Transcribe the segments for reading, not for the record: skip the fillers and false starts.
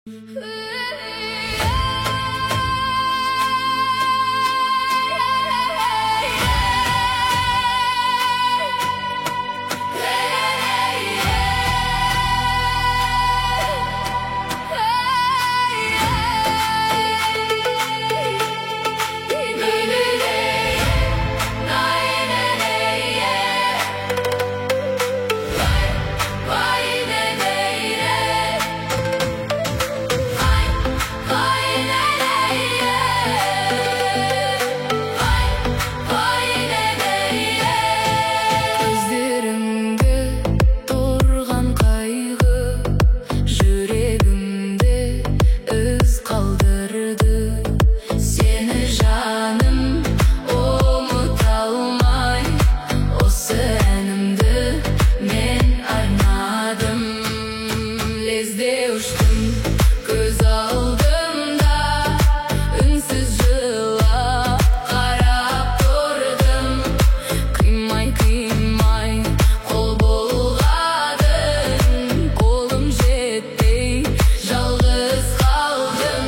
Göz aldığımda ünsüz жылап қарап тұрдым. Қимай қол бұлғадың, қолым жетпей жалғыз қалдым.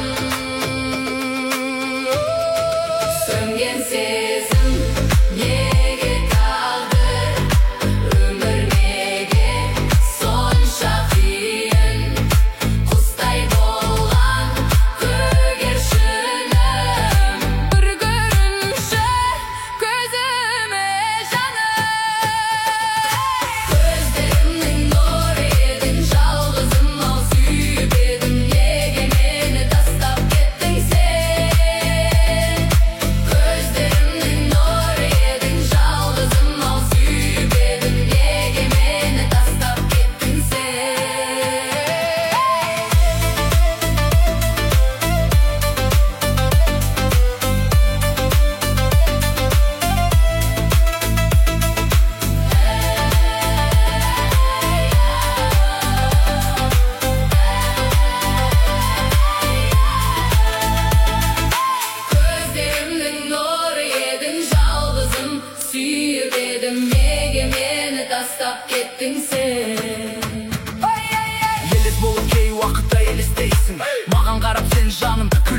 Сөнген сезім неге тағдыр, өмір неге сонша қиын. Құстай болған көгершінім, бір көрінші көзіме жаным. Көздерімнің нұры едің, жалғызым-ау сүйіп едім, неге мені тастап кеттің сен? Көздерімнің нұры едің, жалғызым-ау сүйіп едім, неге мені тастап кеттің сен? Көздерімнің нұры едің, жалғызым сүйіп едім, неге мені тастап кеттің сен? Елес болып кей уақытта елестейсің, маған қарап сен жаным